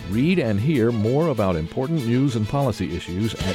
Read and hear more about important news and policy issues at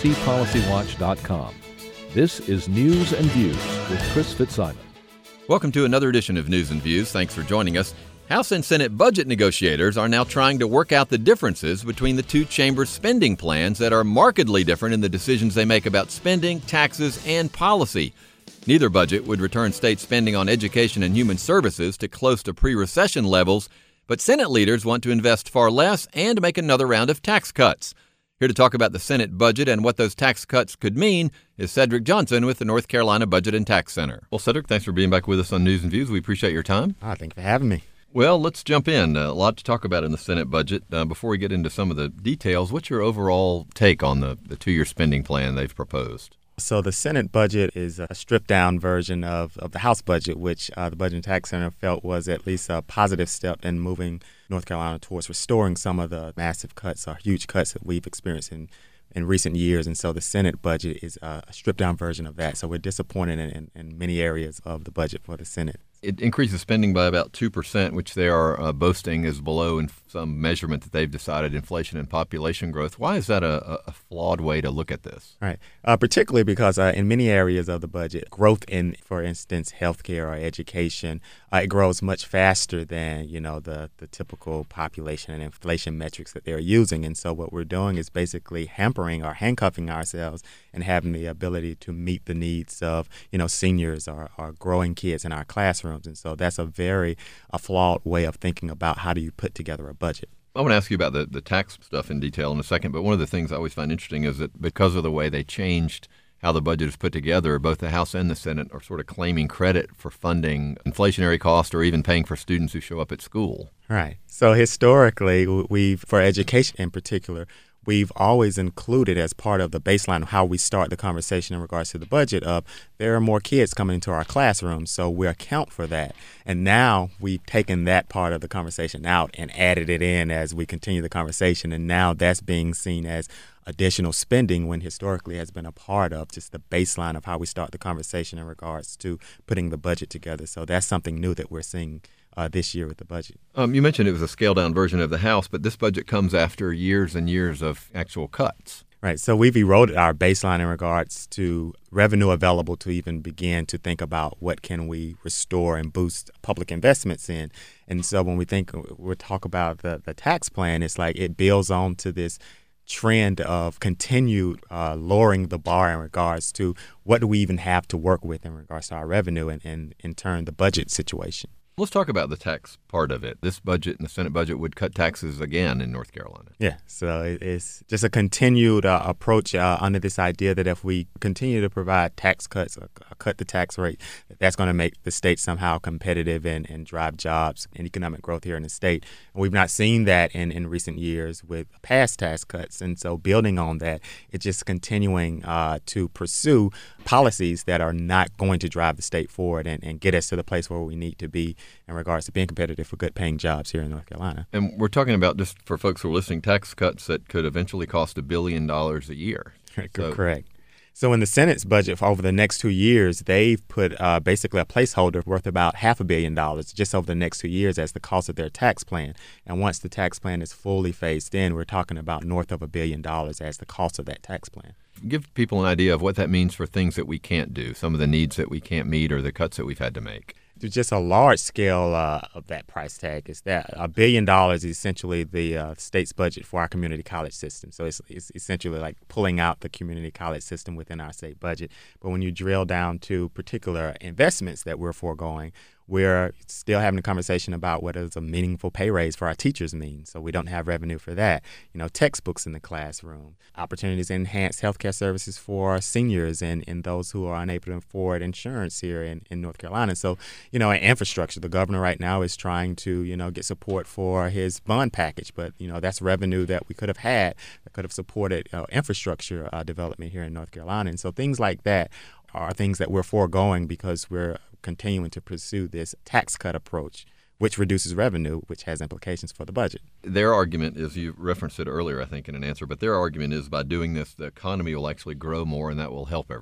ncpolicywatch.com. This is News and Views with Chris Fitzsimon. Welcome to another edition of News and Views. Thanks for joining us. House and Senate budget negotiators are now trying to work out the differences between the two chambers' spending plans that are markedly different in the decisions they make about spending, taxes, and policy. Neither budget would return state spending on education and human services to close to pre-recession levels, but Senate leaders want to invest far less and make another round of tax cuts. Here to talk about the Senate budget and what those tax cuts could mean is Cedric Johnson with the North Carolina Budget and Tax Center. Well, Cedric, thanks for being back with us on News and Views. We appreciate your time. Thank you for having me. Well, let's jump in. A lot to talk about in the Senate budget. Before we get into some of the details, what's your overall take on the two-year spending plan they've proposed? So the Senate budget is a stripped-down version of the House budget, which the Budget and Tax Center felt was at least a positive step in moving North Carolina towards restoring some of the massive cuts or huge cuts that we've experienced in recent years. And so the Senate budget is a stripped-down version of that. So we're disappointed in many areas of the budget for the Senate. It increases spending by about 2%, which they are boasting is below in some measurement that they've decided inflation and population growth. Why is that a flawed way to look at this? Right. Particularly because in many areas of the budget, growth in, for instance, healthcare or education, it grows much faster than, the typical population and inflation metrics that they're using. And so what we're doing is basically hampering or handcuffing ourselves and having the ability to meet the needs of, seniors or growing kids in our classrooms. And so that's a flawed way of thinking about how do you put together a budget. I want to ask you about the tax stuff in detail in a second, but one of the things I always find interesting is that because of the way they changed how the budget is put together, both the House and the Senate are sort of claiming credit for funding inflationary costs or even paying for students who show up at school. Right. So historically, for education in particular, we've always included as part of the baseline of how we start the conversation in regards to the budget of there are more kids coming into our classrooms, so we account for that. And now we've taken that part of the conversation out and added it in as we continue the conversation. And now that's being seen as additional spending when historically has been a part of just the baseline of how we start the conversation in regards to putting the budget together. So that's something new that we're seeing this year with the budget. You mentioned it was a scaled-down version of the House, but this budget comes after years and years of actual cuts. Right. So we've eroded our baseline in regards to revenue available to even begin to think about what can we restore and boost public investments in. And so when we talk about the tax plan, it's like it builds on to this trend of continued lowering the bar in regards to what do we even have to work with in regards to our revenue and in turn the budget situation. Let's talk about the tax part of it. This budget and the Senate budget would cut taxes again in North Carolina. Yeah, so it's just a continued approach under this idea that if we continue to provide tax cuts or cut the tax rate, that's going to make the state somehow competitive and drive jobs and economic growth here in the state. And we've not seen that in recent years with past tax cuts. And so building on that, it's just continuing to pursue policies that are not going to drive the state forward and get us to the place where we need to be in regards to being competitive for good-paying jobs here in North Carolina. And we're talking about, just for folks who are listening, tax cuts that could eventually cost $1 billion a year. Correct. So in the Senate's budget for over the next 2 years, they've put basically a placeholder worth about $500 million just over the next 2 years as the cost of their tax plan. And once the tax plan is fully phased in, we're talking about north of $1 billion as the cost of that tax plan. Give people an idea of what that means for things that we can't do, some of the needs that we can't meet or the cuts that we've had to make. There's just a large scale of that price tag is that $1 billion is essentially the state's budget for our community college system. So it's essentially like pulling out the community college system within our state budget. But when you drill down to particular investments that we're foregoing, we're still having a conversation about what does a meaningful pay raise for our teachers mean. So we don't have revenue for that. Textbooks in the classroom, opportunities to enhance healthcare services for our seniors and those who are unable to afford insurance here in North Carolina. So, and infrastructure. The governor right now is trying to, get support for his bond package. But, that's revenue that we could have had that could have supported infrastructure development here in North Carolina. And so things like that are things that we're foregoing because we're continuing to pursue this tax cut approach, which reduces revenue, which has implications for the budget. Their argument is, you referenced it earlier, I think, in an answer, but their argument is by doing this, the economy will actually grow more and that will help everybody.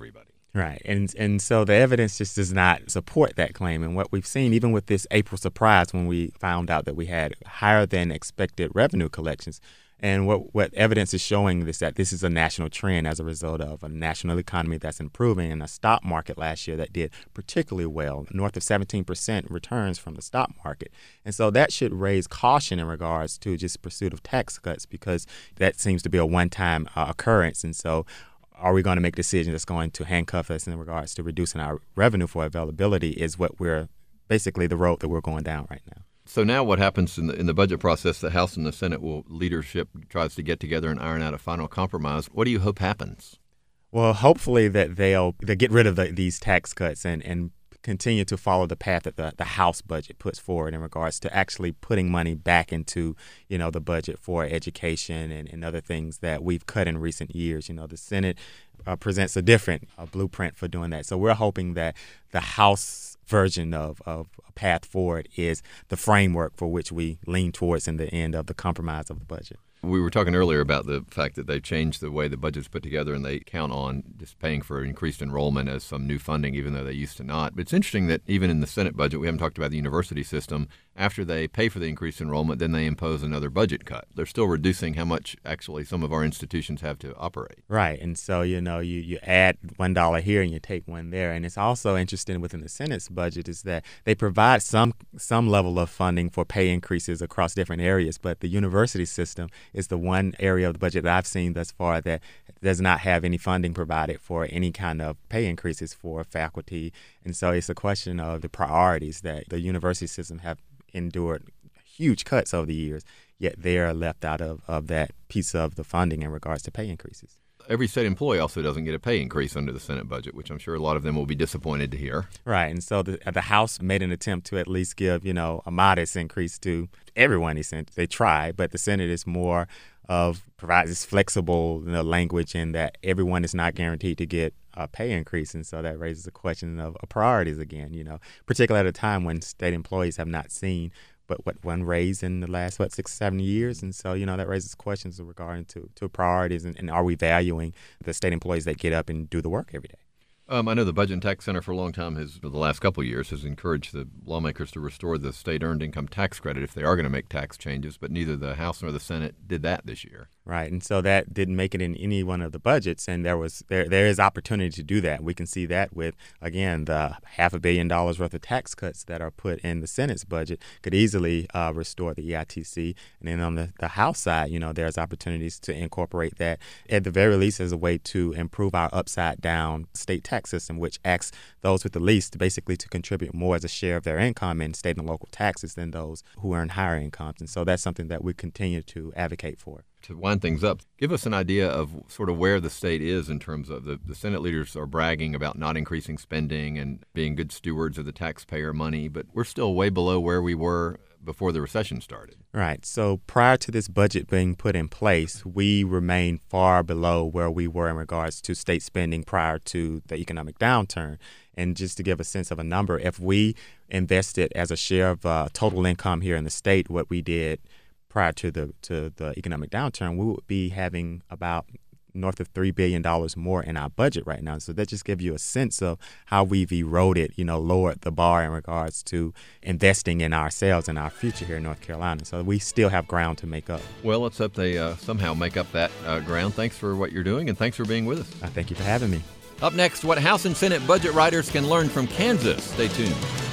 Right. And so the evidence just does not support that claim. And what we've seen, even with this April surprise when we found out that we had higher than expected revenue collections, and what evidence is showing is that this is a national trend as a result of a national economy that's improving and a stock market last year that did particularly well, north of 17% returns from the stock market. And so that should raise caution in regards to just pursuit of tax cuts, because that seems to be a one-time occurrence. And so are we going to make decisions that's going to handcuff us in regards to reducing our revenue for availability is what we're basically the road that we're going down right now. So now what happens in the budget process? The House and the Senate leadership tries to get together and iron out a final compromise. What do you hope happens? Well, hopefully that they'll get rid of these tax cuts and continue to follow the path that the House budget puts forward in regards to actually putting money back into, the budget for education and other things that we've cut in recent years. The Senate presents a different blueprint for doing that. So we're hoping that the House version of a path forward is the framework for which we lean towards in the end of the compromise of the budget. We were talking earlier about the fact that they've changed the way the budget's put together, and they count on just paying for increased enrollment as some new funding, even though they used to not. But it's interesting that even in the Senate budget, we haven't talked about the university system. After they pay for the increased enrollment, then they impose another budget cut. They're still reducing how much actually some of our institutions have to operate. Right. And so, you add $1 here and you take one there. And it's also interesting within the Senate's budget is that they provide some level of funding for pay increases across different areas, but the university system is the one area of the budget that I've seen thus far that does not have any funding provided for any kind of pay increases for faculty. And so it's a question of the priorities that the university system have endured huge cuts over the years, yet they are left out of that piece of the funding in regards to pay increases. Every state employee also doesn't get a pay increase under the Senate budget, which I'm sure a lot of them will be disappointed to hear. Right. And so the House made an attempt to at least give, a modest increase to everyone. They tried, but the Senate is more of provides this flexible language in that everyone is not guaranteed to get a pay increase. And so that raises a question of priorities again, particularly at a time when state employees have not seen but one raise in the last, 6 or 7 years. And so, that raises questions regarding to priorities and are we valuing the state employees that get up and do the work every day? I know the Budget and Tax Center for a long time the last couple of years, has encouraged the lawmakers to restore the state earned income tax credit if they are going to make tax changes, but neither the House nor the Senate did that this year. Right, and so that didn't make it in any one of the budgets, and there is opportunity to do that. We can see that with, again, the $500 million worth of tax cuts that are put in the Senate's budget could easily restore the EITC. And then on the House side, there's opportunities to incorporate that at the very least as a way to improve our upside-down state tax system, which asks those with the least basically to contribute more as a share of their income in state and local taxes than those who earn higher incomes. And so that's something that we continue to advocate for. To wind things up, give us an idea of sort of where the state is in terms of the Senate leaders are bragging about not increasing spending and being good stewards of the taxpayer money, but we're still way below where we were before the recession started. Right. So prior to this budget being put in place, we remain far below where we were in regards to state spending prior to the economic downturn. And just to give a sense of a number, if we invested as a share of total income here in the state what we did prior to the economic downturn, we would be having about north of $3 billion more in our budget right now. So that just gives you a sense of how we've eroded, lowered the bar in regards to investing in ourselves and our future here in North Carolina. So we still have ground to make up. Well, let's hope they somehow make up that ground. Thanks for what you're doing, and thanks for being with us. Thank you for having me. Up next, what House and Senate budget writers can learn from Kansas. Stay tuned.